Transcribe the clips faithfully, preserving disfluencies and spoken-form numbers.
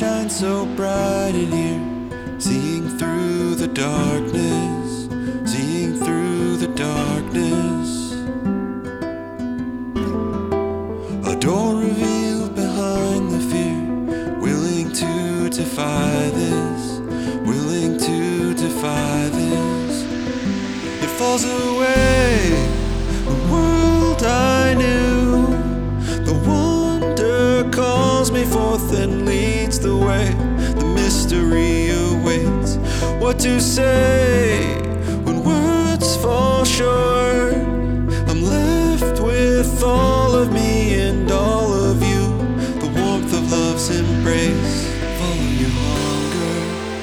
shines so bright in here, seeing through the darkness, seeing through the darkness. A door revealed behind the fear, willing to defy this, willing to defy this. It falls away, the world I knew. The wonder calls me forth and leads the way. The mystery awaits. What to say when words fall short? I'm left with all of me and all of you, the warmth of love's embrace. Follow your hunger,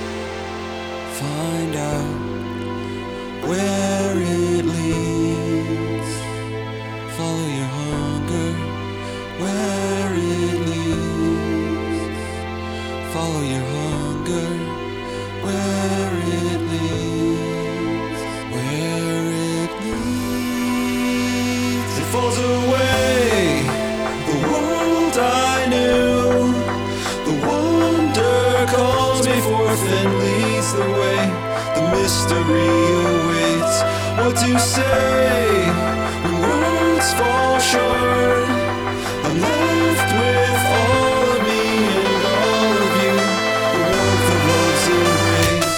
find out where it leads. Follow your hunger, where it leads. Follow your hunger, where it leads. Where it leads. It falls away, the world I knew. The wonder calls me forth and leads the way. The mystery awaits. What to say when words fall short? I'm left with all of me and all of you, the warmth of love's embrace.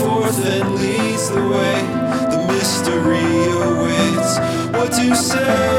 And leads the way. The mystery awaits. What to say